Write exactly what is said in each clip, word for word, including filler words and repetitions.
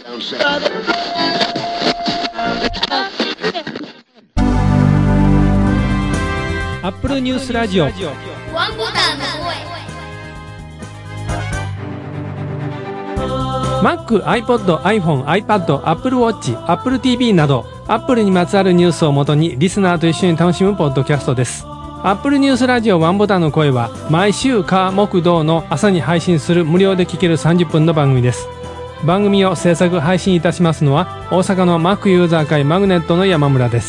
アップルニュースラジオワンボタンの声。Mac、iPod、iPhone、iPad、Apple Watch、Apple ティーブイ など Apple にまつわるニュースをもとにリスナーと一緒に楽しむポッドキャストです。Apple ニュースラジオワンボタンの声は毎週火木土の朝に配信する無料で聴けるさんじゅっぷんの番組です。番組を制作配信いたしますのは大阪の Mac ユーザー会マグネットの山村です。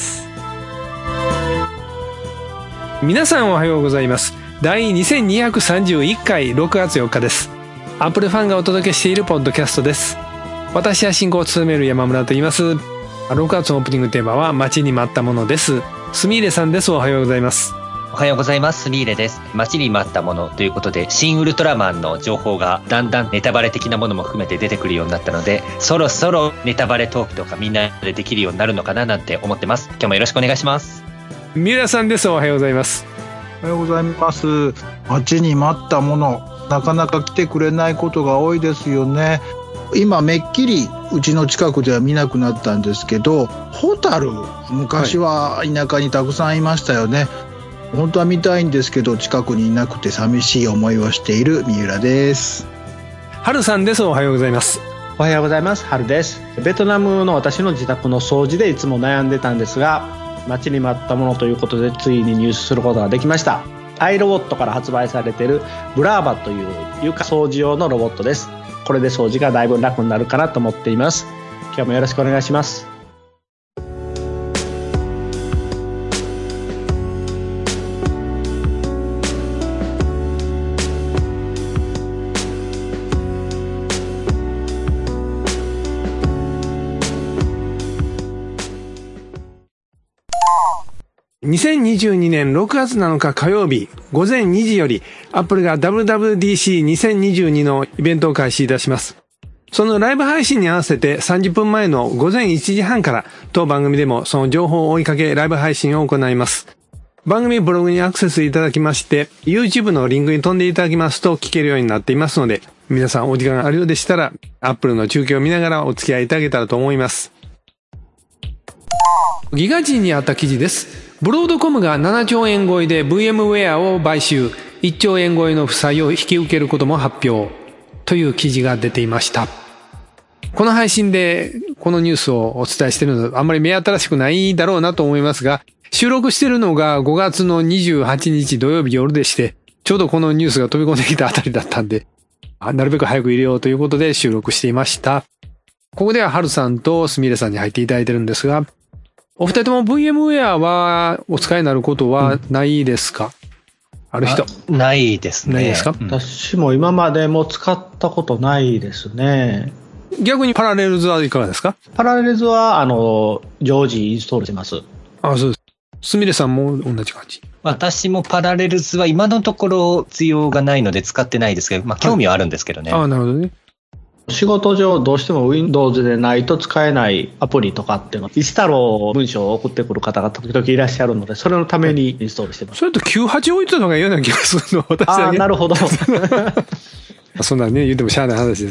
皆さんおはようございます。第にせんにひゃくさんじゅういっかいろくがつよっかです。アップルファンがお届けしているポッドキャストです。私は進行を務める山村と言います。ろくがつのオープニングテーマは待ちに待ったものです。スミーレさんです。おはようございます。 おはようございます。スミーレです。待ちに待ったものということで、新ウルトラマンの情報がだんだんネタバレ的なものも含めて出てくるようになったので、そろそろネタバレトークとかみんなでできるようになるのかななんて思ってます。今日もよろしくお願いします。 三浦さんです。おはようございます。 おはようございます。待ちに待ったもの、なかなか来てくれないことが多いですよね。今めっきりうちの近くでは見なくなったんですけど、ホタル昔は田舎にたくさんいましたよね、はい、本当は見たいんですけど近くにいなくて寂しい思いをしている三浦です。 春さんです。おはようございます。 おはようございます。春です。ベトナムの私の自宅の掃除でいつも悩んでたんですが、待ちに待ったものということでついに入手することができました。アイロボットから発売されているブラーバという床掃除用のロボットです。これで掃除がだいぶ楽になるかなと思っています。今日もよろしくお願いします。 にせんにじゅうにねんろくがつなのか火曜日ごぜんにじより Apple が ダブリューダブリューディーシーにせんにじゅうに のイベントを開始いたします。そのライブ配信に合わせてさんじゅっぷんまえのごぜんいちじはんから当番組でもその情報を追いかけライブ配信を行います。番組ブログにアクセスいただきまして YouTube のリンクに飛んでいただきますと聞けるようになっていますので、皆さんお時間があるようでしたら Apple の中継を見ながらお付き合いいただけたらと思います。ギガ人にあった記事です。ブロードコムがななちょうえん超えで VMware を買収、いっちょうえん超えの負債を引き受けることも発表という記事が出ていました。この配信でこのニュースをお伝えしているのであんまり目新しくないだろうなと思いますが、収録しているのがごがつのにじゅうはちにち土曜日夜でして、ちょうどこのニュースが飛び込んできたあたりだったんで、なるべく早く入れようということで収録していました。ここでは春さんとすみれさんに入っていただいてるんですが、お二人とも VMware はお使いになることはないですか？うん、ある人？ ないですね。 ないですか？ うん、私も今までも使ったことないですね。 逆にパラレルズはいかがですか？ パラレルズはあの常時インストールしてます。 あ、そうです。すみれさんも同じ感じ？ 私もパラレルズは今のところ必要がないので使ってないですけど、まあ興味はあるんですけどね。 はい、あ、なるほどね。 仕事上どうしても Windows でないと使えないアプリとかっていうの、一太郎文章を送ってくる方が時々いらっしゃるので、それのためにインストールしてます。 それときゅうはち置いてたのが嫌な気がするの、私は、ね。 ああ、なるほど。 そんなね、言ってもしゃあない話です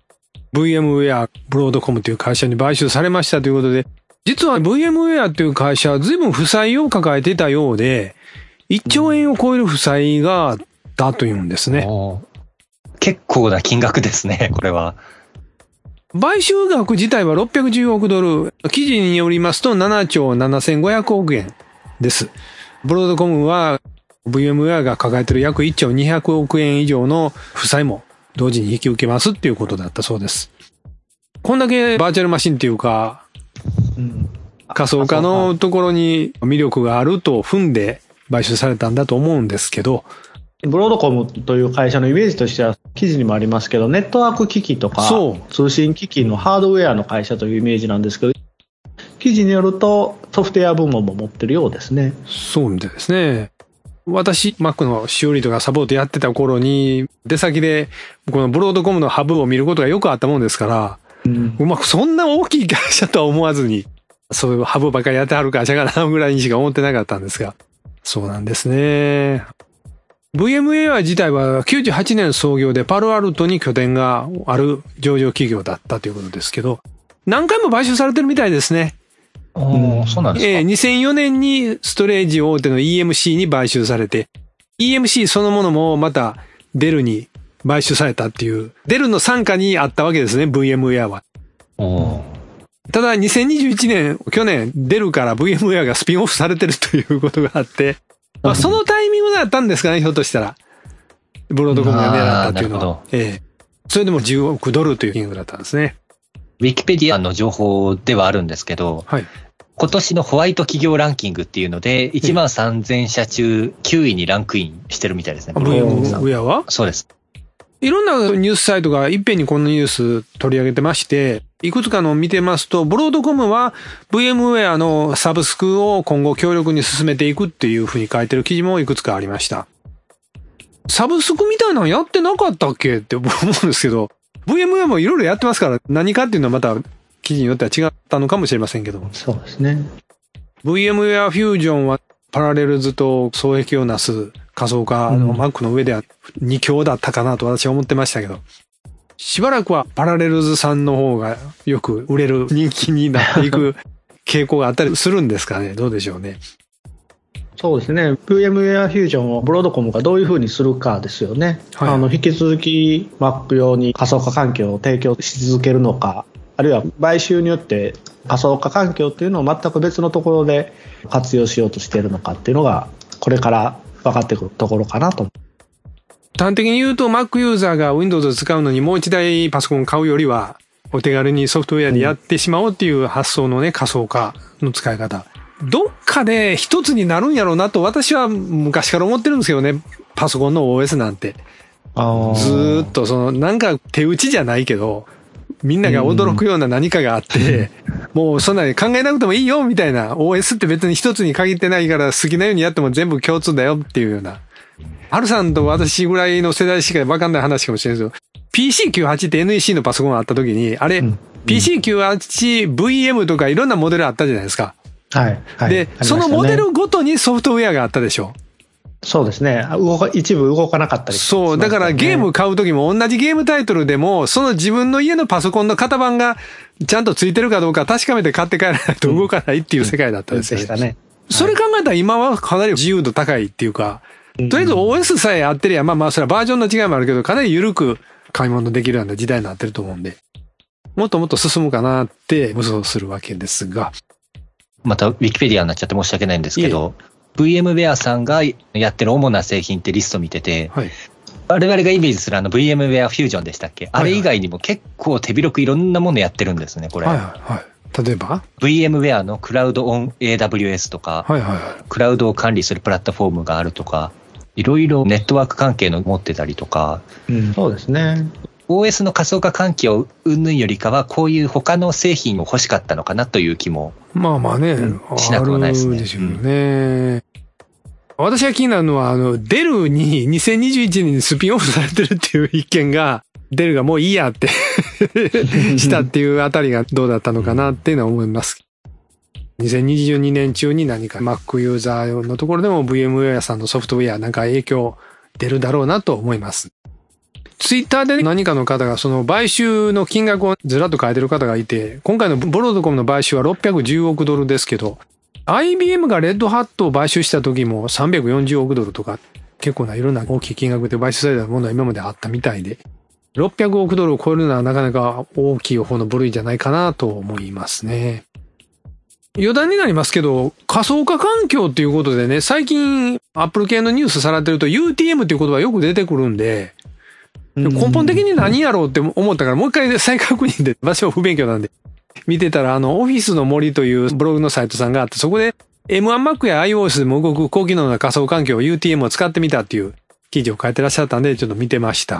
。VMware ブロードコムという会社に買収されましたということで、実は VMware という会社は随分負債を抱えていたようで、いっちょうえんを超える負債があったというんですね。 結構な金額ですね、これは。 買収額自体はろっぴゃくじゅうおくドル。記事によりますとななちょうななせんごひゃくおくえんです。ブロードコムは VMware が抱えている約いっちょうにひゃくおくえん以上の負債も同時に引き受けますっていうことだったそうです。こんだけバーチャルマシンっていうか、うん、仮想化のところに魅力があると踏んで買収されたんだと思うんですけど、 ブロードコムという会社のイメージとしては記事にもありますけど、ネットワーク機器とか通信機器のハードウェアの会社というイメージなんですけど、記事によるとソフトウェア部門も持ってるようですね。 そうみたいですね。私 Mac の修理とかサポートやってた頃に出先でこのブロードコムのハブを見ることがよくあったもんですから、うん、うまくそんな大きい会社とは思わずに、そういうハブばっかりやってはる会社かなぐらいにしか思ってなかったんですが、そうなんですね。VMware 自体はきゅうじゅうはちねん創業でパルアルトに拠点がある上場企業だったということですけど、 何回も買収されてるみたいですね。 おー、そうなんですか。 えー、にせんよねんにストレージ大手の イーエムシー に買収されて、イーエムシー そのものもまたデルに買収されたっていう、デルの傘下にあったわけですね、VMware は。 おー。 ただにせんにじゅういちねん、去年、デルから VMware がスピンオフされてるということがあって、まあ、そのタイミングだったんですかね、ひょっとしたら。ブロードコムが狙ったっていうのは。ええ。それでもじゅうおくドルという金額だったんですね。 ウィキペディアの情報ではあるんですけど、 はい。 今年のホワイト企業ランキングっていうので、いちまんさんぜんしゃ中きゅういにランクインしてるみたいですね。 VMware は？ そうです。 いろんなニュースサイトがいっぺんにこのニュース取り上げてまして、いくつかのを見てますと、ブロードコムは VMware のサブスクを今後強力に進めていくっていうふうに書いてる記事もいくつかありました。サブスクみたいなのやってなかったっけって思うんですけど、VMware もいろいろやってますから何かっていうのはまた記事によっては違ったのかもしれませんけども。 そうですね。 VMware Fusion はパラレルズと双璧をなす仮想化の Mac の上ではに強だったかなと私は思ってましたけど、しばらくはパラレルズさんの方がよく売れる人気になっていく傾向があったりするんですかね。どうでしょうね。 そうですね。VMware Fusion をブロードコムがどういうふうにするかですよね。はい、あの引き続き Mac 用に仮想化環境を提供し続けるのか、あるいは買収によって仮想化環境っていうのを全く別のところで活用しようとしているのかっていうのがこれから分かってくるところかなと。 端的に言うと Mac ユーザーが Windows を使うのにもう一台パソコンを買うよりはお手軽にソフトウェアでやってしまおうっていう発想のね、仮想化の使い方。どっかで一つになるんやろうなと私は昔から思ってるんですけどね、パソコンの オーエス なんて。あずーっとそのなんか手打ちじゃないけど、みんなが驚くような何かがあって、うん、もうそんなに考えなくてもいいよみたいな、オーエス って別に一つに限ってないから好きなようにやっても全部共通だよっていうような。ハルさんと私ぐらいの世代しか分かんない話かもしれないですけど、ピーシーきゅうじゅうはち って エヌイーシー のパソコンがあった時に、あれ、うん、ピーシーきゅうじゅうはちブイエム とかいろんなモデルあったじゃないですか。はい。はい、で、ね、そのモデルごとにソフトウェアがあったでしょ。 そうですね。動か、一部動かなかったり、ね。 そう。だからゲーム買うときも同じゲームタイトルでも、その自分の家のパソコンの型番がちゃんとついてるかどうか確かめて買って帰らないと動かないっていう世界だったんですよね。うんうん、でしたね。それ考えたら今はかなり自由度高いっていうか、とりあえず オーエス さえ合ってりゃ、まあまあそれはバージョンの違いもあるけど、かなり緩く買い物できるような時代になってると思うんで、もっともっと進むかなって無双するわけですが。 またウィキペディアになっちゃって申し訳ないんですけど、VMware さんがやってる主な製品ってリスト見てて、はい、我々がイメージするあの VMware Fusion でしたっけ、はいはい、あれ以外にも結構手広くいろんなものやってるんですね、これ。はいはいはい、 例えば VMware のクラウドオン エーダブリューエス とか、はいはいはい、クラウドを管理するプラットフォームがあるとか、いろいろネットワーク関係の持ってたりとか、 うん、そうですね。 オーエス の仮想化環境云々よりかはこういう他の製品を欲しかったのかなという気もまあまあね、うん、しなくはないですね。 あるでしょうね。うん、私が気になるのはあのデルににせんにじゅういちねんにスピンオフされてるっていう一件が、デルがもういいやってしたっていうあたりがどうだったのかなっていうのは思います。にせんにじゅうにねん中に何か Mac ユーザーのところでも VMware さんのソフトウェアなんか影響出るだろうなと思います。ツイッターで何かの方がその買収の金額をずらっと書いてる方がいて、今回のブロードコムの買収はろっぴゃくじゅうおくドルですけど、アイビーエム がレッドハットを買収した時もさんびゃくよんじゅうおくドルとか、結構ないろんな大きい金額で買収されたものは今まであったみたいで、ろっぴゃくおくドルを超えるのはなかなか大きい方の部類じゃないかなと思いますね。余談になりますけど、仮想化環境っていうことでね、最近アップル系のニュースされてると ユーティーエム っていう言葉よく出てくるんで、根本的に何やろうって思ったからもう一回再確認で、私は不勉強なんで見てたら、あのオフィスの森というブログのサイトさんがあって、そこで エムワンマック や iOS でも動く高機能な仮想環境 ユーティーエム を使ってみたっていう記事を書いてらっしゃったんでちょっと見てました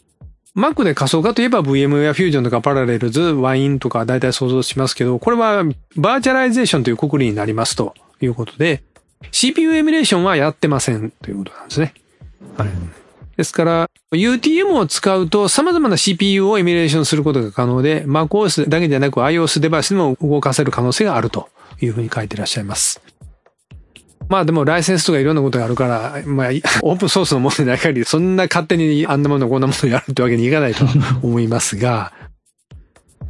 。Mac で仮想化といえば VMware Fusion とかパラレルズ、ワインとか大体想像しますけど、これはバーチャライゼーションという括りになりますということで、シーピーユー エミュレーションはやってませんということなんですね。はい。ですから ユーティーエム を使うと様々な シーピーユー をエミュレーションすることが可能で、MacOS だけでなく iOS デバイスでも動かせる可能性があるというふうに書いてらっしゃいます。まあでもライセンスとかいろんなことがあるから、まあオープンソースのものでない限りそんな勝手にあんなものこんなものやるってわけにいかないと思いますが、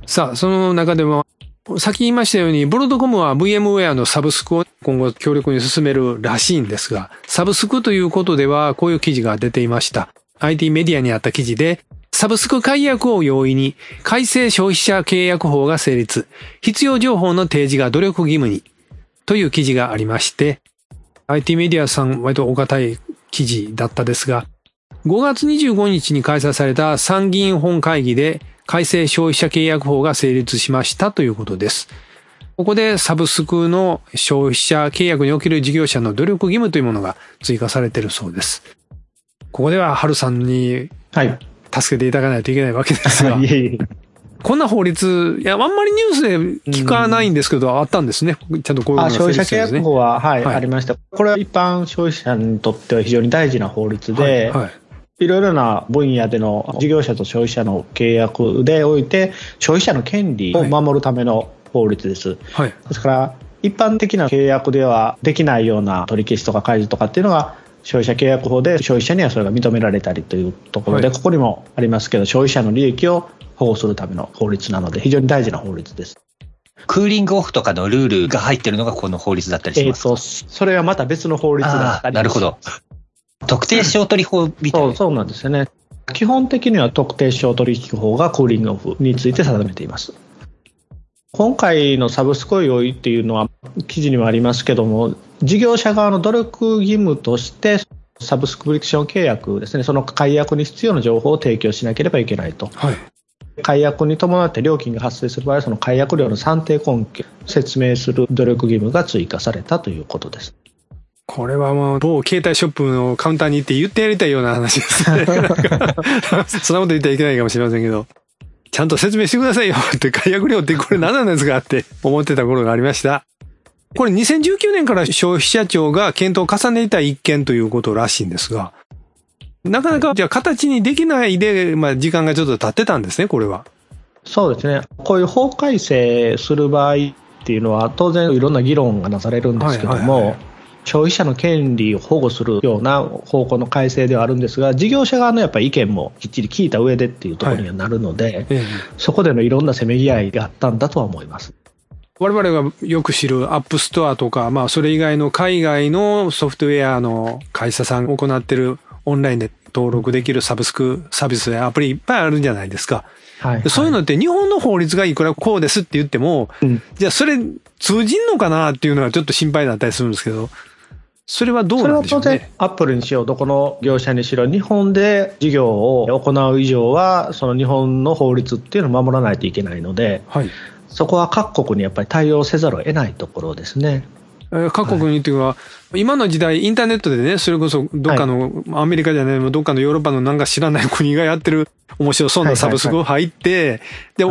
さあ、その中でも、先言いましたように、ブロードコムは VMware のサブスクを今後強力に進めるらしいんですが、サブスクということではこういう記事が出ていました。アイティー メディアにあった記事で、サブスク解約を容易に、改正消費者契約法が成立、必要情報の提示が努力義務に、という記事がありまして、アイティー メディアさん割とお堅い記事だったですが、ごがつにじゅうごにちに開催された参議院本会議で改正消費者契約法が成立しましたということです。ここでサブスクの消費者契約における事業者の努力義務というものが追加されているそうです。ここでは春さんに助けていただかないといけないわけですが、はい、いえいえこんな法律、いや、あんまりニュースで聞かないんですけど、あったんですね。ちゃんとこういうのが成立してるんですね。消費者契約法は、はい、はい、ありました。これは一般消費者にとっては非常に大事な法律で、はいはい、いろいろな分野での事業者と消費者の契約でおいて、消費者の権利を守るための法律です。はい、ですから、一般的な契約ではできないような取り消しとか解除とかっていうのが、消費者契約法で消費者にはそれが認められたりというところで、はい、ここにもありますけど、消費者の利益を保護するための法律なので非常に大事な法律です。 クーリングオフとかのルールが入ってるのがこの法律だったりしますか？えーと、 それはまた別の法律だったり。 なるほど。特定商取引法みたいな。 そう、そうなんですよね。基本的には特定商取引法がクーリングオフについて定めています。今回のサブスク用意っていうのは記事にもありますけども、事業者側の努力義務としてサブスクリプション契約ですね、その解約に必要な情報を提供しなければいけないと。はい、解約に伴って料金が発生する場合は、その解約料の算定根拠を説明する努力義務が追加されたということです。 これはもう某携帯ショップのカウンターに行って言ってやりたいような話ですね。なんかそんなこと言ってはいけないかもしれませんけど、ちゃんと説明してくださいよって解約料ってこれ何なんですかって思ってた頃がありました。これにせんじゅうきゅうねんから消費者庁が検討を重ねていた一件ということらしいんですが、なかなかじゃあ形にできないで、まあ時間がちょっと経ってたんですね、これは。 そうですね。こういう法改正する場合っていうのは当然いろんな議論がなされるんですけども、はいはいはい、消費者の権利を保護するような方向の改正ではあるんですが、事業者側のやっぱり意見もきっちり聞いた上でっていうところにはなるので、はいええ、そこでのいろんなせめぎ合いがあったんだとは思います。 我々がよく知るアップストアとか、まあそれ以外の海外のソフトウェアの会社さんが行っているオンラインで登録できるサブスクサービスやアプリいっぱいあるんじゃないですか。はいはい、そういうのって日本の法律がいくらこうですって言っても、うん、じゃあそれ通じんのかなっていうのはちょっと心配だったりするんですけど、それはどうなんでしょうね。それは当然アップルにしろどこの業者にしろ日本で事業を行う以上はその日本の法律っていうのを守らないといけないので、はい、そこは各国にやっぱり対応せざるを得ないところですね。 各国にというのは、はい、今の時代インターネットでね、それこそどっかの、はい、アメリカじゃない、どっかのヨーロッパのなんか知らない国がやってる面白そうなサブスクを入って、はいはいはい、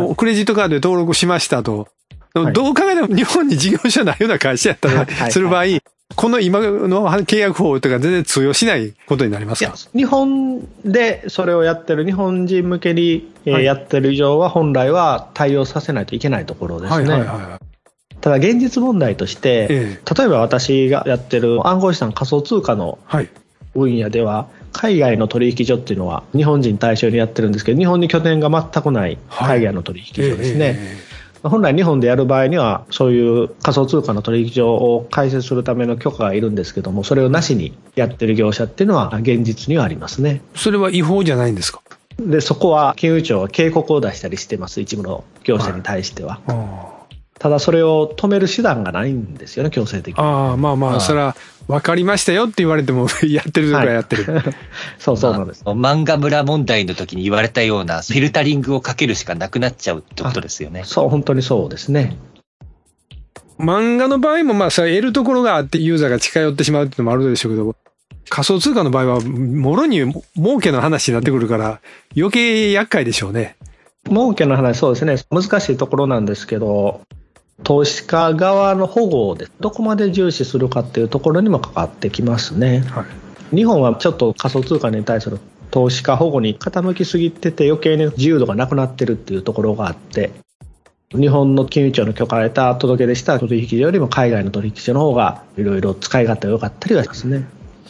で、クレジットカードで登録しましたと。でもどう考えても日本に事業者ないような会社やったら、する場合、はいはいはい、この今の契約法とか全然通用しないことになりますか？ 日本でそれをやってる日本人向けにやってる以上は本来は対応させないといけないところですね。はいはいはい、ただ現実問題として、ええ、例えば私がやってる暗号資産仮想通貨の分野では、海外の取引所っていうのは日本人対象にやってるんですけど、日本に拠点が全くない海外の取引所ですね。はいええ本来日本でやる場合にはそういう仮想通貨の取引所を開設するための許可がいるんですけども、それをなしにやってる業者っていうのは現実にはありますね。 それは違法じゃないんですか？ でそこは金融庁は警告を出したりしてます、一部の業者に対しては、はい、ただそれを止める手段がないんですよね、強制的に。 ああまあまあそれは分かりましたよって言われてもやってるとかやってる、はい、 そうそうなんです、 まあ、漫画村問題の時に言われたようなフィルタリングをかけるしかなくなっちゃうってことですよね。 そう本当にそうですね。 漫画の場合もまあそれ得るところがあってユーザーが近寄ってしまうっていうのもあるでしょうけど、仮想通貨の場合はもろに儲けの話になってくるから余計厄介でしょうね。 儲けの話そうですね、難しいところなんですけど、投資家側の保護でどこまで重視するかっていうところにも関わってきますね、はい、日本はちょっと仮想通貨に対する投資家保護に傾きすぎてて余計に自由度がなくなってるっていうところがあって、日本の金融庁の許可を得た届け出した取引所よりも海外の取引所の方がいろいろ使い勝手が良かったりはしますね。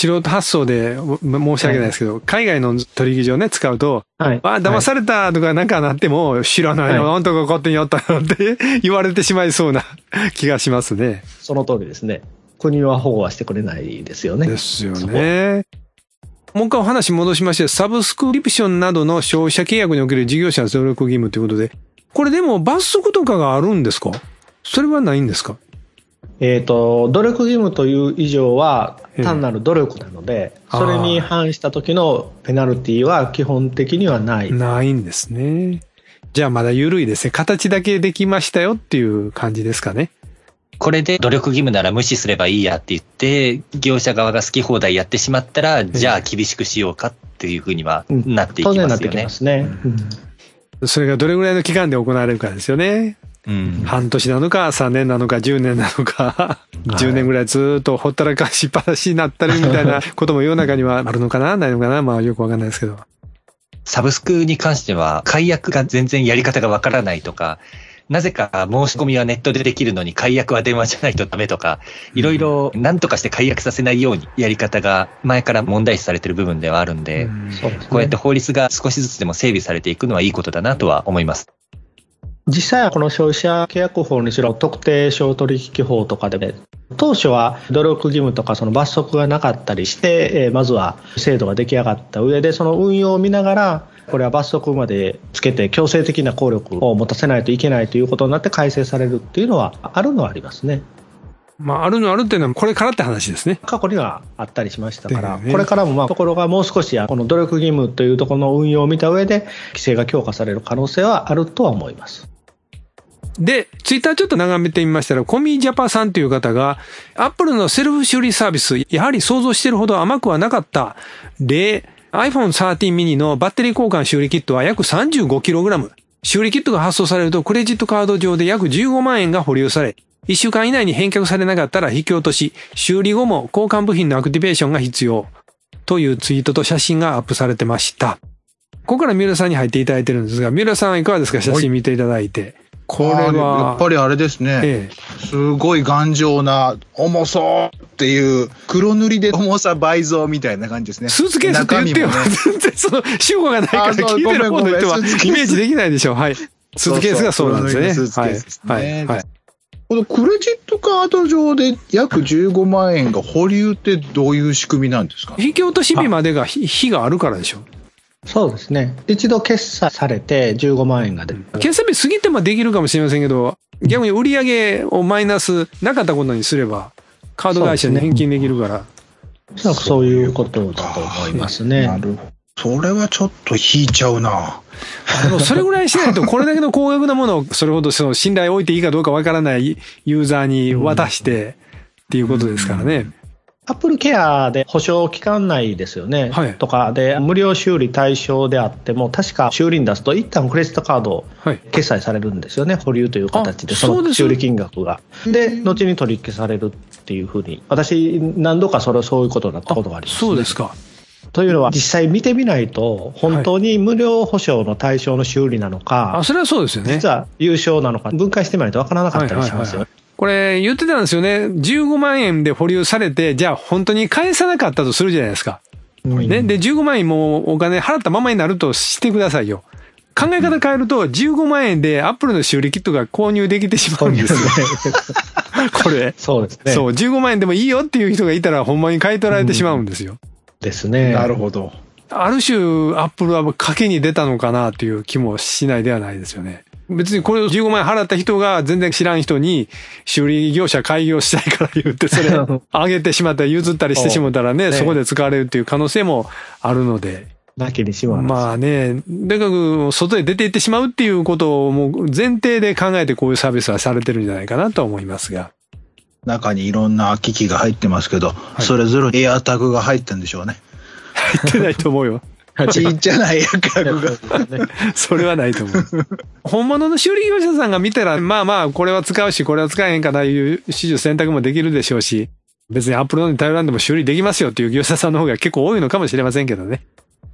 素人発想で申し訳ないですけど、はい、海外の取引所ね、使うと、はい、あ、騙されたとかなんかなっても、知らないの、はい、あんたが勝手にやったのって言われてしまいそうな気がしますね。 その通りですね。国は保護はしてくれないですよね。 ですよね。もう一回お話戻しまして、サブスクリプションなどの消費者契約における事業者の努力義務ということで、これでも罰則とかがあるんですか？それはないんですか？ えっと、努力義務という以上は単なる努力なので、それに反した時のペナルティは基本的にはない。 ないんですね。じゃあまだ緩いですね。形だけできましたよっていう感じですかね。 これで努力義務なら無視すればいいやって言って、業者側が好き放題やってしまったら、じゃあ厳しくしようかっていうふうにはなっていきますよね。当然なってきますね。 うん、それがどれぐらいの期間で行われるかですよね。うん、半年なのかさんねんなのかじゅうねんなのかじゅうねんぐらいずっとほったらかしっぱなしになったりみたいなことも世の中にはあるのかなないのかな、まあよくわかんないですけど。 サブスクに関しては解約が全然やり方がわからないとか、なぜか申し込みはネットでできるのに解約は電話じゃないとダメとか、いろいろ何とかして解約させないようにやり方が前から問題視されている部分ではあるんで、うんそうですね、こうやって法律が少しずつでも整備されていくのはいいことだなとは思います。 実際はこの消費者契約法にしろ特定商取引法とかで当初は努力義務とかその罰則がなかったりして、まずは制度が出来上がった上でその運用を見ながらこれは罰則までつけて強制的な効力を持たせないといけないということになって改正されるっていうのはあるのはありますね。 まあ、あるのあるっていうのはこれからって話ですね。 過去にはあったりしましたから、ね、これからもまあところがもう少しこの努力義務というところの運用を見た上で規制が強化される可能性はあるとは思います。 で、ツイッターちょっと眺めてみましたら、コミジャパさんという方が、アップルのセルフ修理サービス、やはり想像しているほど甘くはなかった。例、アイフォンサーティーン mini のバッテリー交換修理キットは約 さんじゅうごキログラム。修理キットが発送されると、クレジットカード上で約じゅうごまんえんが保留され、いっしゅうかん以内に返却されなかったら引き落とし、修理後も交換部品のアクティベーションが必要。というツイートと写真がアップされてました。ここから三浦さんに入っていただいてるんですが、三浦さんはいかがですか？写真見ていただいて。 これはやっぱりあれですね、ええ、すごい頑丈な重そうっていう黒塗りで重さ倍増みたいな感じですね。 スーツケースって言ってよ、ね、全然その主語がないから聞いてる方の人はイメージできないでしょう。はい、スーツケースがそうなんですね。 スーツケースですね。はいはい。このクレジットカード上で約じゅうごまんえんが保留ってどういう仕組みなんですか？ 引き落とし日までが日があるからでしょ。 そうですね。一度決済されてじゅうごまんえんが出る。 決済日過ぎてもできるかもしれませんけど、逆に売り上げをマイナスなかったことにすれば、カード会社に返金できるから。 そう、ね、そういうことだと思いますね。なるほど。それはちょっと引いちゃうな。 でもそれぐらいしないと、これだけの高額なものをそれほどその信頼を置いていいかどうかわからないユーザーに渡してっていうことですからね。うんアップルケアで保証期間内ですよね、はい、とかで無料修理対象であっても確か修理に出すと一旦クレジットカードを決済されるんですよね、はい、保留という形でその修理金額がで後に取引されるっていうふうに私何度かそれそういうことになったことがあります、ね、 そうですか。 というのは実際見てみないと本当に無料保証の対象の修理なのか、 はい、あそれはそうですよね。 実は有償なのか分解してみないと分からなかったりしますよ、はいはいはいはい。 これ言ってたんですよね。じゅうごまんえんで保留されて、じゃあ本当に返さなかったとするじゃないですか。うん、ね。で、じゅうごまんえんもお金払ったままになるとしてくださいよ。考え方変えると、じゅうごまんえんでアップルの修理キットが購入できてしまうんですよ。これ。 そうですね。 そう、じゅうごまんえんでもいいよっていう人がいたら、ほんまに買い取られてしまうんですよ。うん、 ですね。 なるほど。 ある種、アップルは賭けに出たのかなっていう気もしないではないですよね。別にこれをじゅうごまんえん払った人が全然知らん人に修理業者開業したいから言ってそれ上げてしまったり譲ったりしてしまったらね、そこで使われるっていう可能性もあるので。 だけにしまう。 まあね、とにかく外へ出て行ってしまうっていうことをもう前提で考えてこういうサービスはされてるんじゃないかなと思いますが。 中にいろんな機器が入ってますけど、はい、それぞれエアタグが入ってるんでしょうね。 入ってないと思うよ。 ちっちゃなエアタグが。 それはないと思う。本物の修理業者さんが見たら、まあまあ、これは使うし、これは使えへんかないう指示選択もできるでしょうし、別にアップルに頼らんでも修理できますよっていう業者さんの方が結構多いのかもしれませんけどね。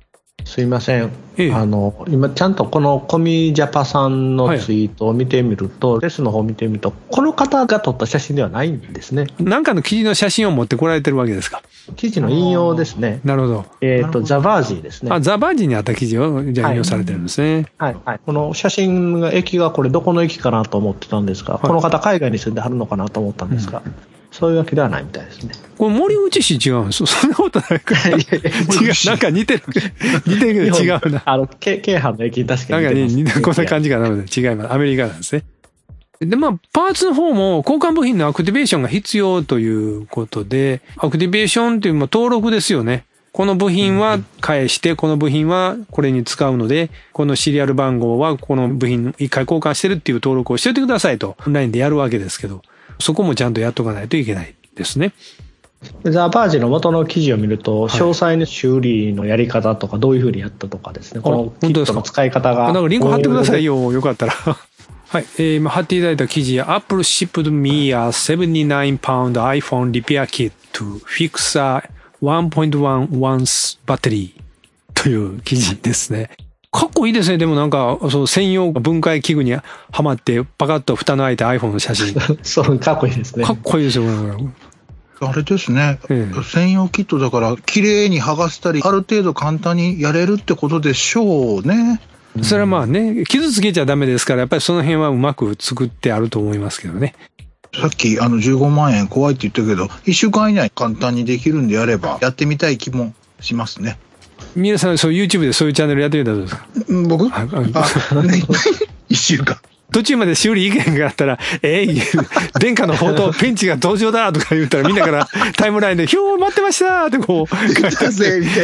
すいません、 ええ、 あの今ちゃんとこのコミジャパさんのツイートを見てみると、はい、レスの方を見てみるとこの方が撮った写真ではないんですね。 なんかの記事の写真を持ってこられてるわけですか。 記事の引用ですね。 なるほど。 えっとザ・バージーですね。 あ、ザ・バージーにあった記事をじゃあ引用されてるんですね。 はい、はいはい、この写真が駅がこれどこの駅かなと思ってたんですが、はい、この方海外に住んではるのかなと思ったんですが、うん、そういうわけではないみたいですね。 これ森口市違うんです。そんなことないから。いやいや違う、なんか似てる。似てるけど違うな。 あの、京阪の駅確かに似てます。 なんかね、こんな感じかなので違います。アメリカなんですね。で、まあ、パーツの方も交換部品のアクティベーションが必要ということで、アクティベーションっていうのは登録ですよね。この部品は返して、この部品はこれに使うので、このシリアル番号はこの部品一回交換してるっていう登録をしておいてくださいと、オンラインでやるわけですけど、そこもちゃんとやっとかないといけないですね。 ザ・バージの元の記事を見ると、詳細に修理のやり方とか、どういうふうにやったとかですね、このキットの使い方が。 なんかリンク貼ってくださいよ、よかったら。はい、えー、今貼っていただいた記事や Apple shipped me a seventy-nine pound iPhone repair kit to fix a one point one ounce battery という記事ですね。かっこいいですね。でもなんか、そう、専用分解器具にはまって、パカッと蓋の開いた iPhone の写真。 そう、かっこいいですね。 かっこいいですよ、 あれですね、ええ、専用キットだから、綺麗に剥がしたり、ある程度簡単にやれるってことでしょうね。 それはまあね、傷つけちゃダメですから、やっぱりその辺はうまく作ってあると思いますけどね。 さっきあのじゅうごまんえん怖いって言ったけど、いっしゅうかん以内簡単にできるんであれば、やってみたい気もしますね。 皆さん、そう YouTube でそういうチャンネルやってみたらどうですか？ 僕ああ、ね、いっしゅうかん。 途中まで修理意見があったら、えい、殿下の宝刀、ペンチが登場だとか言ったら、みんなからタイムラインで、ひょー待ってましたってこう、書いてあって、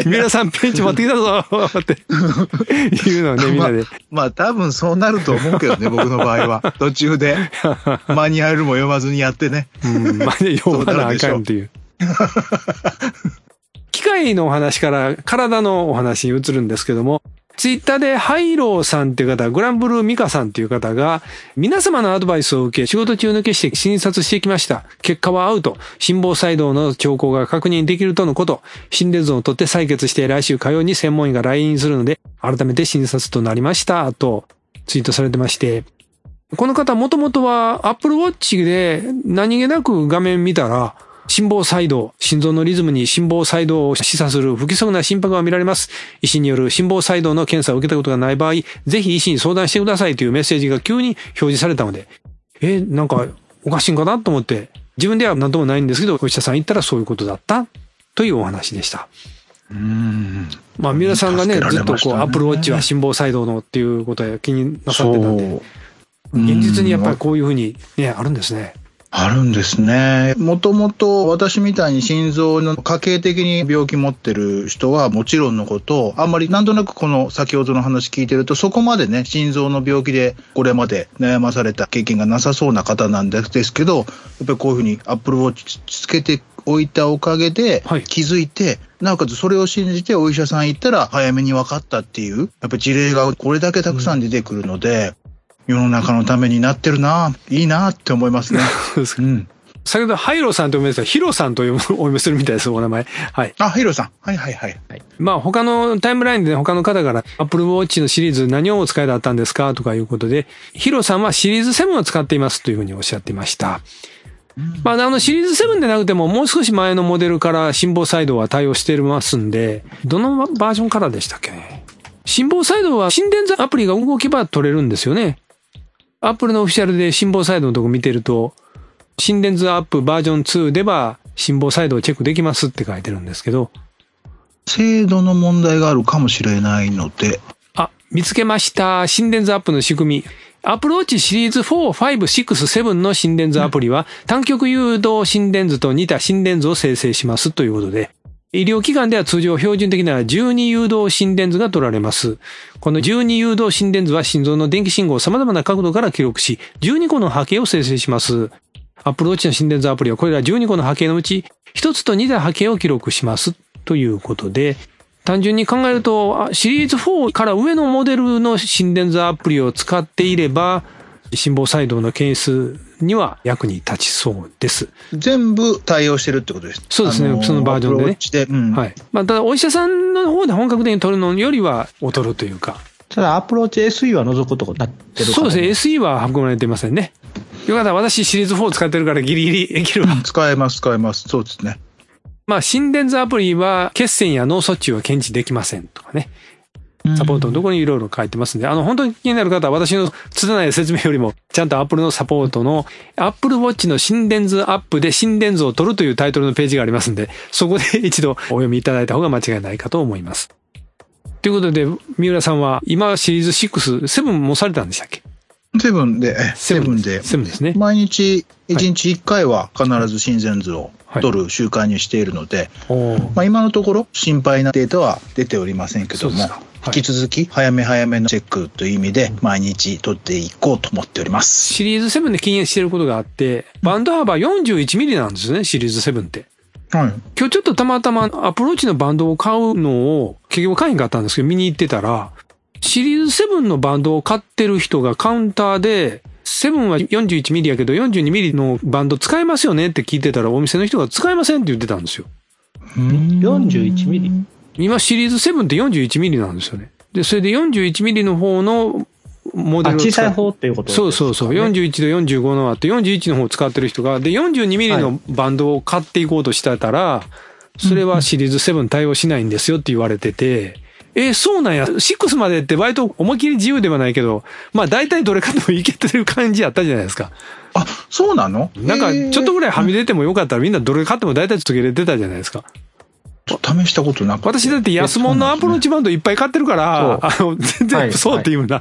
皆さんペンチ持ってきたぞって言うのをね、みんなで。 まあ、まあ多分そうなると思うけどね、僕の場合は。途中で、マニュアルも読まずにやってね。 うん、マニュアル読まなあかんっていう。機械のお話から体のお話に移るんですけども、ツイッターでハイローさんっていう方、グランブルーミカさんっていう方が、皆様のアドバイスを受け、仕事中抜けして診察してきました。結果はアウト。心房細動の兆候が確認できるとのこと。心電図を取って採血して来週火曜に専門医が来院するので、改めて診察となりました。とツイートされてまして。この方もともとは Apple Watch で何気なく画面見たら、心房細動、心臓のリズムに心房細動を示唆する不規則な心拍が見られます。医師による心房細動の検査を受けたことがない場合、ぜひ医師に相談してくださいというメッセージが急に表示されたので、え、なんかおかしいんかなと思って、自分では何ともないんですけど、お医者さん行ったらそういうことだったというお話でした。 うーん、 まあ皆さんがね、ずっとこう、アップルウォッチは心房細動のっていうことを気になさってたんで、現実にやっぱりこういうふうにね、あるんですね。 あるんですね。もともと私みたいに心臓の家系的に病気持ってる人はもちろんのこと、あんまりなんとなくこの先ほどの話聞いてると、そこまでね、心臓の病気でこれまで悩まされた経験がなさそうな方なんですけど、やっぱりこういうふうにアップルウォッチつけておいたおかげで気づいて、はい、なおかつそれを信じてお医者さん行ったら早めに分かったっていう、やっぱり事例がこれだけたくさん出てくるので、うん世の中のためになってるな、いいなって思いますね。 そうですか。うん。先ほどハイロさんとお読みですが、ヒロさんとお読みするみたいです、お名前。はい。 あ、ヒロさん。はいはいはい。 まあ他のタイムラインで、ね、他の方から Apple Watch のシリーズ何をお使いだったんですかとかいうことで、ヒロさんはシリーズセブンを使っていますというふうにおっしゃっていました。うん、まああのシリーズセブンでなくてももう少し前のモデルから心房細動は対応してますんで、どのバージョンからでしたっけね。心房細動は心電図アプリが動けば取れるんですよね。アップルのオフィシャルで心房細動のとこ見てると、心電図アップバージョンツーでは心房細動をチェックできますって書いてるんですけど。 精度の問題があるかもしれないので。 あ、見つけました。心電図アップの仕組み。Apple Watch シリーズフォー、ファイブ、シックス、セブンの心電図アプリは単極誘導心電図と似た心電図を生成しますということで。医療機関では通常標準的なじゅうに誘導心電図が取られます。このじゅうに誘導心電図は心臓の電気信号を様々な角度から記録し、じゅうにこの波形を生成します。Apple Watch の心電図アプリはこれらじゅうにこの波形のうちひとつと似た波形を記録しますということで、単純に考えるとシリーズフォーから上のモデルの心電図アプリを使っていれば心房細動の検出には役に立ちそうです。 全部対応してるってことです。 そうですね、あのー、そのバージョンでね。アプローチで、うん、はい。まあ、ただお医者さんの方で本格的に取るのよりは劣るというか。 ただアプローチ エスイー は除くとこになってるから、ね、 そうですね、エスイー は含まれてませんね。よかったら私シリーズフォー使ってるからギリギリいけるわ。 使えます使えます。そうですね。 まあ心電図アプリは血栓や脳卒中は検知できませんとかね。サポートのところにいろいろ書いてますんで、あの本当に気になる方は私の拙い説明よりもちゃんと Apple のサポートの Apple Watch の心電図アップで心電図を取るというタイトルのページがありますんで、そこで一度お読みいただいた方が間違いないかと思います。ということで三浦さんは今シリーズろく、セブンもされたんでしたっけ？ セブンで、セブンで、 セブンですね。 毎日いちにちいっかいは必ず心電図を取る習慣にしているので、はい、まあ、今のところ心配なデータは出ておりませんけども、はい、引き続き早め早めのチェックという意味で毎日取っていこうと思っております。 シリーズセブンで禁煙していることがあって、バンド幅 よんじゅういちミリ なんですね、シリーズセブンって。はい、今日ちょっとたまたまアプローチのバンドを買うのを結局買えんかったんですけど見に行ってたら、シリーズセブンのバンドを買ってる人がカウンターで、セブンは よんじゅういちミリ やけど よんじゅうにミリ のバンド使えますよねって聞いてたら、お店の人が使えませんって言ってたんですよ。 よんじゅういちミリ？ 今シリーズセブンって よんじゅういちミリ なんですよね。で、それで よんじゅういちミリ の方のモデルを使っ小さい方っていうことですかね。 そうそうそう。よんじゅういちとよんじゅうごのあって、よんじゅういちの方を使ってる人が、で、よんじゅうにミリ のバンドを買っていこうとしてたら、はい、それはシリーズセブン対応しないんですよって言われてて、えー、そうなんや。ろくまでって割と思いっきり自由ではないけど、まあ大体どれかでもいけてる感じやったじゃないですか。 あ、そうなの？ なんかちょっとぐらいはみ出てもよかったらみんなどれ買っても大体つけれてたじゃないですか。 試したことなくて。 私だって安物のアプローチバンドいっぱい買ってるから、あの、全然そうって言うんだ。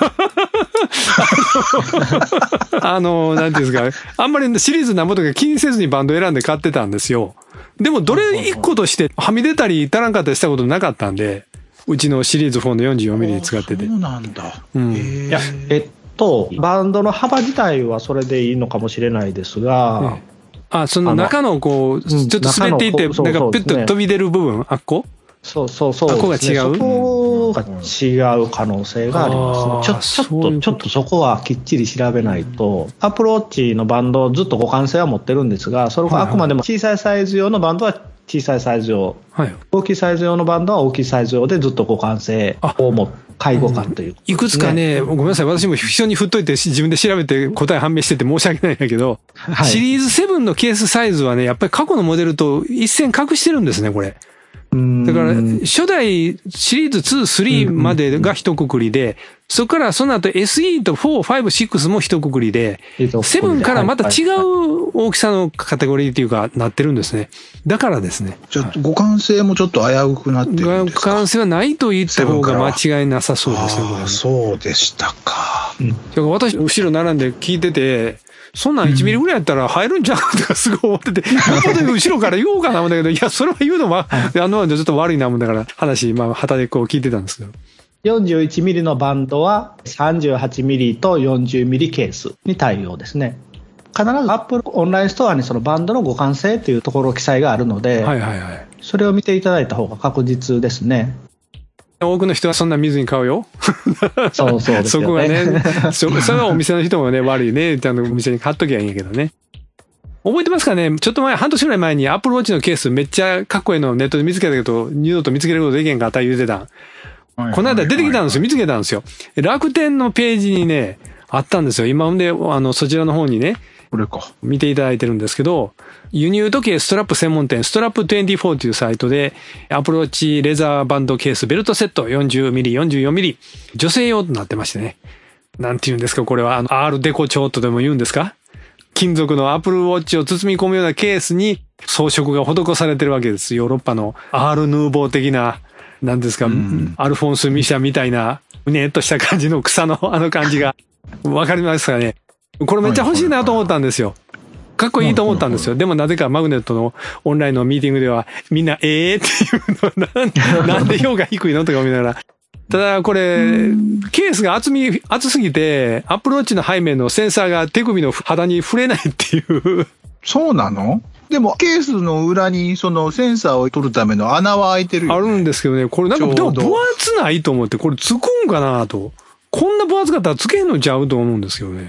はいはい、あの、なんていうんですか、あんまりシリーズなんぼとか気にせずにバンド選んで買ってたんですよ。でもどれ一個としてはみ出たり足らんかったりしたことなかったんで、うちのシリーズフォーの よんじゅうよんミリ 使ってて。 そうなんだ。 うん。 いや、えっと、バンドの幅自体はそれでいいのかもしれないですが、 ええ、あ、その中のこう、ちょっと滑っていって、なんかピュッと飛び出る部分、あっこ？ そうそうそう。 あっこが違う？ そこが違う可能性がありますね。ちょ、ちょっと、ちょっとそこはきっちり調べないと、アプローチのバンドずっと互換性は持ってるんですが、それがあくまでも小さいサイズ用のバンドは小さいサイズ用、はい、大きいサイズ用のバンドは大きいサイズ用でずっと互換性を持って、介護官という、ね、 いくつかね、ごめんなさい、私も非常に振っといて自分で調べて答え判明してて申し訳ないんだけど、はい、シリーズセブンのケースサイズはね、やっぱり過去のモデルと一線隠してるんですね、これ。だから初代シリーズに、スリーまでが一括りで、そこからその後 エスイー とよん、ご、ろくも一括りで、セブンからまた違う大きさのカテゴリーっていうかなってるんですね。だからですね。 ちょっと互換性もちょっと危うくなってるんですか？ 互換性はないと言った方が間違いなさそうですね。 ああ、そうでしたか。 うん、だから私後ろ並んで聞いてて、そんなんいちミリぐらいやったら入るんじゃんとかすごい思ってて、後ろから言おうかな思うんだけど、いや、それは言うのは、あの、ちょっと悪いなもんだから話、まあ、旗でこう聞いてたんですけど。 よんじゅういちミリ のバンドはさんじゅうはちミリとよんじゅうミリケースに対応ですね。必ず Apple オンラインストアにそのバンドの互換性というところ記載があるので、はいはいはい、それを見ていただいた方が確実ですね。 多くの人はそんな見ずに買うよ。 そうそうですよね。 そこがね、そ, それはお店の人もね、悪いね、ちゃんとお店に買っときゃいいんやけどね。覚えてますかね？ちょっと前、半年ぐらい前に Apple Watch のケースめっちゃかっこいいのネットで見つけたけど、二度と見つけることできへんかった言うてた。この間出てきたんですよ。見つけたんですよ。楽天のページにね、あったんですよ。今ほんで、あの、そちらの方にね、 これか。 見ていただいてるんですけど、輸入時計ストラップ専門店、ストラップにじゅうよんというサイトで、アプローチレザーバンドケースベルトセット よんじゅうミリ、よんじゅうよんミリ、女性用となってましてね。なんて言うんですか、これは、あの、アールデコ調とでも言うんですか？金属のアップルウォッチを包み込むようなケースに装飾が施されてるわけです。ヨーロッパのアールヌーボー的な、なんですか、うん、アルフォンス・ミシャみたいな、うねっとした感じの草のあの感じが、わかりますかね？これめっちゃ欲しいなと思ったんですよ。かっこいいと思ったんですよ。でもなぜかマグネットのオンラインのミーティングではみんなえーっていうのなんで評価低いのとか見ながら。ただこれ、ケースが厚み、厚すぎて、アップルウォッチの背面のセンサーが手首の肌に触れないっていう。 そうなの？でもケースの裏にそのセンサーを取るための穴は開いてるよね。 あるんですけどね、これなんかでも分厚ないと思って、これつくんかなと。こんな分厚かったらつけんのちゃうと思うんですよね。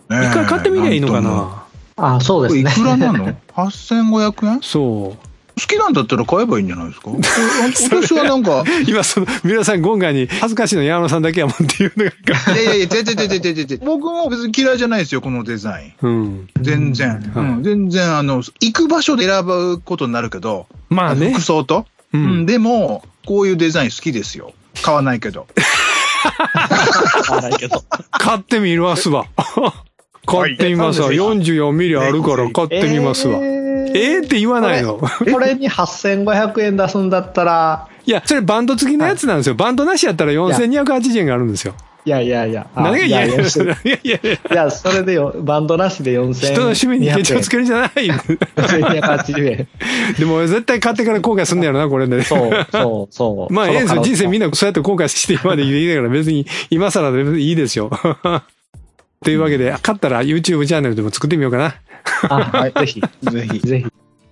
一回買ってみりゃいいのかな。 あ、そうですね。 いくらなのはっせんごひゃくえん。 そう好きなんだったら買えばいいんじゃないですか。私はなんか今その皆さん今回に恥ずかしいの山野さんだけやもんっていうのがいやいやいや全然全然全然全然僕も別に嫌いじゃないですよこのデザイン、うん、全然、うん、全然あの行く場所で選ぶことになるけど、まあね、服装と、うんうん、でもこういうデザイン好きですよ。買わないけど買わないけど買ってみますわ買ってみますわ、はい、よんじゅうよんミリあるから買ってみますわ。えーえーって言わないの。 これにはっせんごひゃくえん出すんだったら。 いや、それバンド付きのやつなんですよ。バンドなしやったらよんせんにひゃくはちじゅうえんがあるんんですよ。 いやいやいや。 何が嫌や。いやいやいや、それでよ、バンドなしでよんせんにひゃくえん。 人の趣味にケチをつけるんじゃない。よんせんにひゃくはちじゅうえん。でも絶対買ってから後悔すんねやろな、これで、ね。そう、そう、そう。まあ、ええんですよ。人生みんなそうやって後悔して今まで言いながら別に今更でいいですよ。というわけで、買ったら YouTube チャンネルでも作ってみようかな。 あ、はい、ぜひ、ぜひ、ぜひ。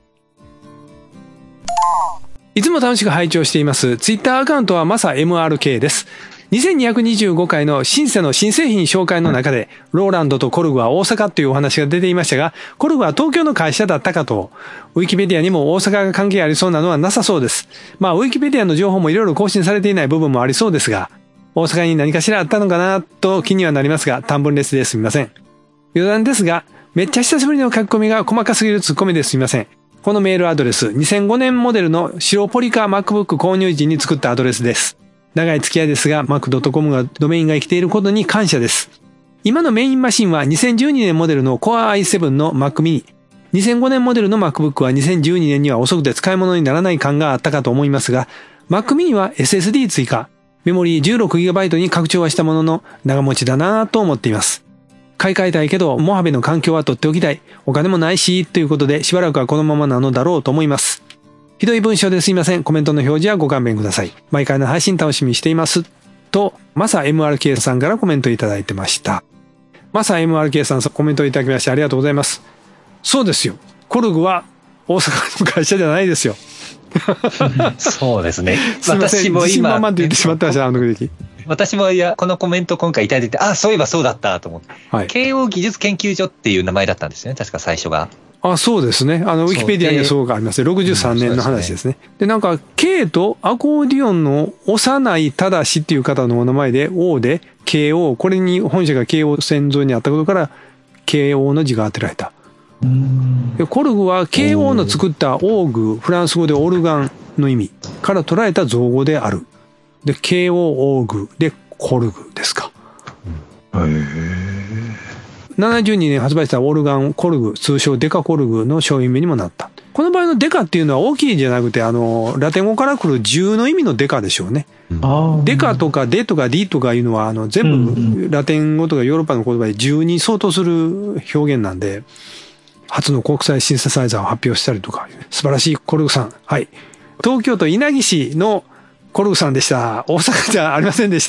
いつも楽しく拝聴しています。ツイッターアカウントはマサ エムアールケー です。にせんにひゃくにじゅうごかいのシンセの新製品紹介の中で、ローランドとコルグは大阪というお話が出ていましたが、コルグは東京の会社だったかと。ウィキペディアにも大阪が関係ありそうなのはなさそうです。まあ、ウィキペディアの情報もいろいろ更新されていない部分もありそうですが、大阪に何かしらあったのかなと気にはなりますが、短文レスですみません。余談ですが、めっちゃ久しぶりの書き込みが細かすぎるツッコミですみません。このメールアドレス、にせんごねんモデルの白ポリカ MacBook 購入時に作ったアドレスです。長い付き合いですが、マックドットコム がドメインが生きていることに感謝です。今のメインマシンはにせんじゅうにねんモデルの Core アイセブン の Mac mini。にせんごねんモデルの MacBook はにせんじゅうにねんには遅くて使い物にならない感があったかと思いますが、Mac mini は エスエスディー 追加。メモリー じゅうろくギガバイト に拡張はしたものの長持ちだなぁと思っています。買い替えたいけど、モハベの環境は取っておきたい。お金もないし、ということで、しばらくはこのままなのだろうと思います。ひどい文章ですいません。コメントの表示はご勘弁ください。毎回の配信楽しみにしています。と、マサ エムアールケー さんからコメントいただいてました。マサ エムアールケー さんコメントいただきましてありがとうございます。そうですよ。コルグは大阪の会社じゃないですよ。 そうですね。 すみません。自信満々って言ってしまってました、あの時。 私もいや、このコメント今回いただいて、あ、そういえばそうだったと思って。はい、慶応技術研究所っていう名前だったんですよね、確か最初が。 あ、そうですね。あの、ウィキペディアにはそうがありますね。ろくじゅうさんねんの話ですね。で、なんか、K とアコーディオンの幼い正しっていう方のお名前で、O で、慶応、これに本社が慶応線沿いにあったことから、慶応の字が当てられた。でコルグは慶応の作ったオーグ、フランス語でオルガンの意味から捉えた造語である。で、慶応オーグでコルグですか。へー。ななじゅうにねん発売したオルガンコルグ、通称デカコルグの商品名にもなった。この場合のデカっていうのは大きいじゃなくて、あの、ラテン語から来るじゅうの意味のデカでしょうね。デカとかデとかディとかいうのは、あの、全部ラテン語とかヨーロッパの言葉でじゅうに相当する表現なんで、初の国際シンセサイザーを発表したりとか、素晴らしいコルグさん。はい。東京都稲城市のコルグさんでした。大阪じゃありませんでした。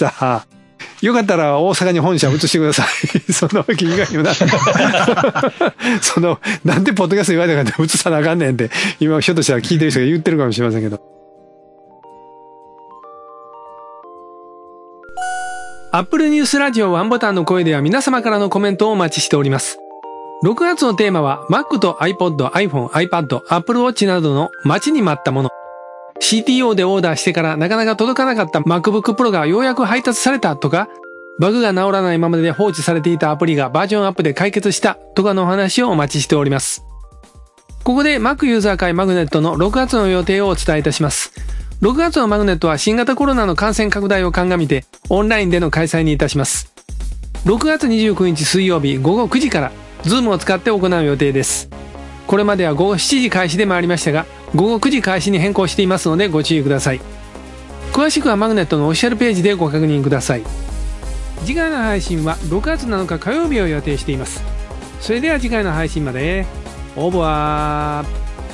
よかったら大阪に本社移してください。そんなわけ以外にもな。その、なんでポッドキャスト言われたかって移さなあかんねんって、今ひょっとしたら聞いてる人が言ってるかもしれませんけど。Apple News ラジオワンボタンの声では皆様からのコメントをお待ちしております。ろくがつのテーマは Mac と iPod、iPhone、iPad、Apple Watch などの待ちに待ったもの。シーティーオー でオーダーしてからなかなか届かなかった MacBook Pro がようやく配達されたとか、バグが治らないままで放置されていたアプリがバージョンアップで解決したとかのお話をお待ちしております。ここで Mac ユーザー会マグネットのろくがつの予定をお伝えいたします。ろくがつのマグネットは新型コロナの感染拡大を鑑みてオンラインでの開催にいたします。ろくがつにじゅうくにち水曜日ごごくじから Zoom を使って行う予定です。これまではごごしちじ開始でもありましたが、ごごくじ開始に変更していますのでご注意ください。詳しくはマグネットのオフィシャルページでご確認ください。次回の配信はろくがつなのか火曜日を予定しています。それでは次回の配信まで。オーバー。